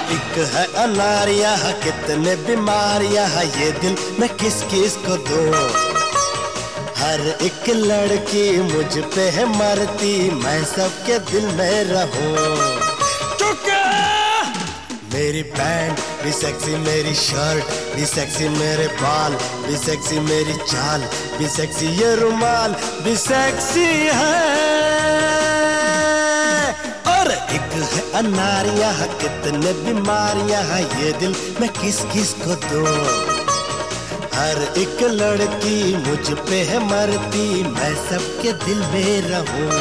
एक है अनारिया कितने बीमारियां है ये दिल मैं किस किस को दूं। हर एक लड़की मुझ पे है मरती मैं सबके दिल में रहूं। मेरी पैंट भी सेक्सी, मेरी शर्ट भी सेक्सी, मेरे बाल भी सेक्सी, मेरी चाल भी सेक्सी, ये रुमाल भी सेक्सी है। और एक है अनारिया कितने बीमारियां है ये दिल मैं किस किस को दूं। हर एक लड़की मुझ पे है मरती मैं सबके दिल में रहूं।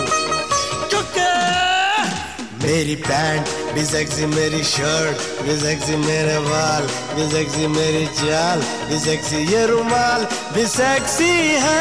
मेरी पैंट भी सेक्सी, मेरी शर्ट भी सेक्सी, मेरे बाल भी सेक्सी, मेरी चाल भी सेक्सी, ये रुमाल भी सेक्सी है।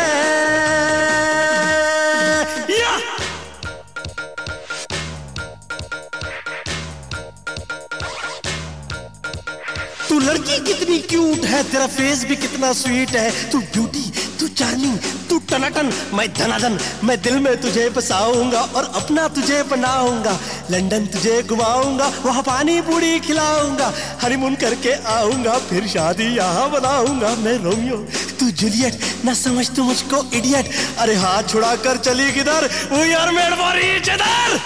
तू लड़की कितनी क्यूट है, तेरा फेस भी कितना स्वीट है। तू ब्यूटी, तू चार्मिंग, तू टनाटन, मैं धनाधन। मैं दिल में तुझे बसाऊंगा और अपना तुझे बनाऊंगा। लंदन तुझे घुमाऊंगा, वहाँ पानी पूरी खिलाऊंगा। हनीमून करके आऊंगा, फिर शादी यहाँ बनाऊंगा। मैं रोमियो, तू जूलियट, ना समझ तू मुझको इडियट। अरे हाथ छुड़ा कर चली किधर, we are made for each other.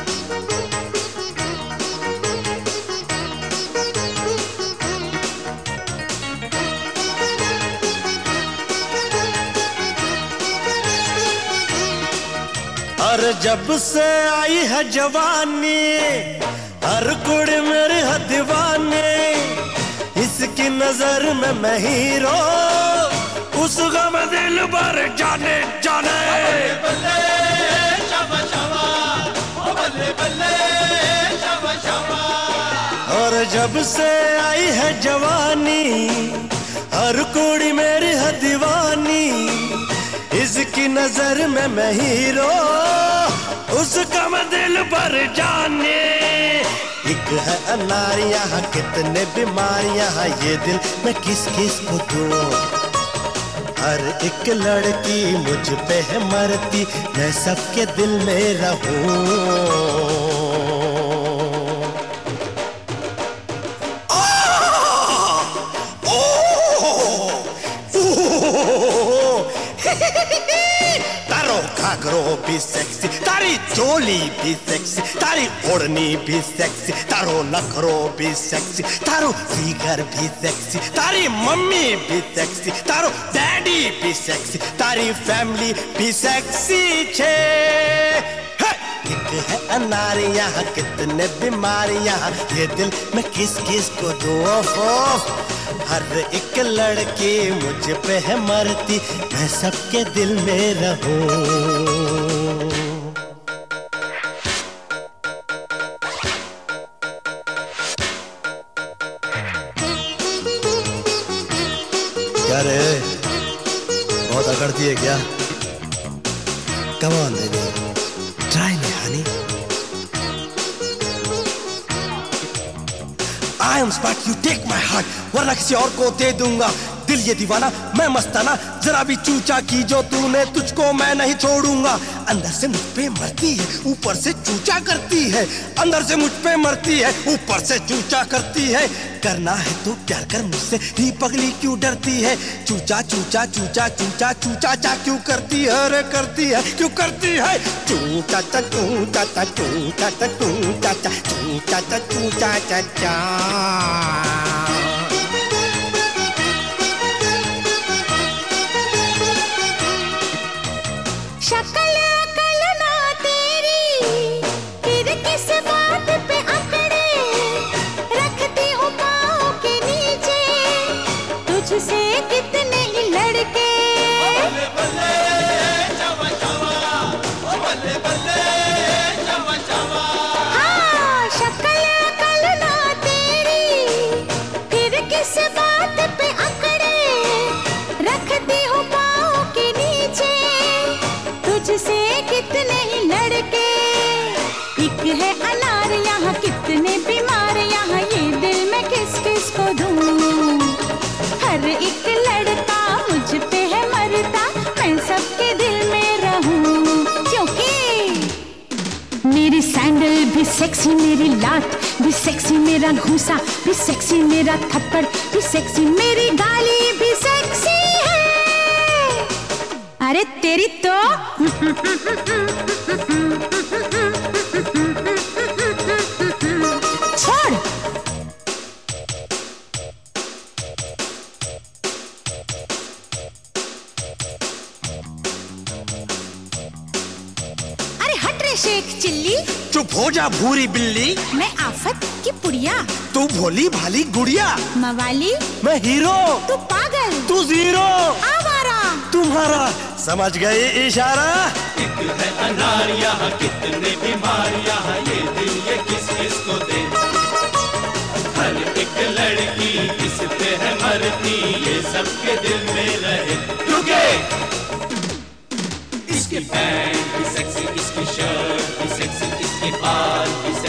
और जब से आई है जवानी हर कुड़ी मेरी है दीवानी। इसकी नजर में मैं हीरो, उस गम दिल भर जाने जाने। बल्ले शबा शबा, ओ बल्ले बल्ले शबा शबा। और जब से आई है जवानी हर कुड़ी मेरी है दीवानी। इसकी नजर में मैं हीरो, उसका मैं दिल पर जाने। एक है अनारियां कितने बीमारियां है ये दिल मैं किस किस को दूं। हर एक लड़की मुझ पे है मरती मैं सबके दिल में रहूं। तारो घाघरो भी सेक्सी, तारी चोली भी सेक्सी, तारी ओढ़नी भी सेक्सी, तारो नखरो भी सेक्सी, तारो फिगर भी सेक्सी, तारी मम्मी भी सेक्सी, तारो डैडी भी सेक्सी, तारी फैमिली भी सेक्सी छे। एक है अनारियां कितने बीमारियां ये दिल मैं किस किस को दूं। हर एक लड़की मुझ पे है मरती मैं सबके दिल में रहूं। क्या रे, बहुत अकड़ती है क्या? Come on baby, try me honey. I am smart, you take my heart, वरना किसी और को दे दूंगा। दिल ये दीवाना मैं मस्ताना, जरा भी चूचा की जो तूने तुझको मैं नहीं छोड़ूंगा। अंदर से मुझ पे मरती है ऊपर से चूचा करती है, अंदर से मुझ पे मरती है ऊपर से चूचा करती है। करना है तो प्यार कर मुझसे, ही पगली क्यों डरती है? चूचा चूचा चूचा चूचा चूचा चा क्यों करती है? अरे करती है क्यों करती है? चूचा चा चूचा चा चूचा चा चूचा चा चूचा चा चूचा चा चा। शक्ल अकल ना तेरी फिर किस बात पे अकड़े, रखती हूँ पाँव के नीचे तुझसे कितने ही लड़के। बल्ले बल्ले शबा शबा, ओ बल्ले बल्ले शबा शबा। हाँ, शक्ल अकल ना तेरी फिर किस बात पे अकड़े, रखती हूँ पाँव के नीचे तुझसे कितने ही लड़के। एक है अनार यहाँ कितने बीमार यहाँ, ये दिल मैं किस किस को दूं। हर एक लड़का मुझ पे है मरता मैं सबके दिल में रहूं। क्योंकि मेरी सैंडल भी भी सेक्सी मेरी लात, भी सेक्सी मेरा घूंसा, भी सेक्सी मेरा थप्पड़, भी सेक्सी मेरी गाली, भी सेक्सी है। अरे तेरी तो छोड़। अरे हट रे शेख चिल्ली, चुप हो जा भूरी बिल्ली। मैं आफत की पुड़िया, तू भोली भाली गुड़िया। मवाली, मैं हीरो, तू पागल, तू जीरो, आवारा, तुम्हारा समझ गए इशारा। एक है अनार यहाँ कितने बीमार यहाँ, ये दिल ये किस किस को दे। हर एक लड़की किस पे है मरती, ये सबके दिल में रहे। रुके इसकी पैंट भी सेक्सी, इसकी शर्ट भी सेक्सी, इसके बाल भी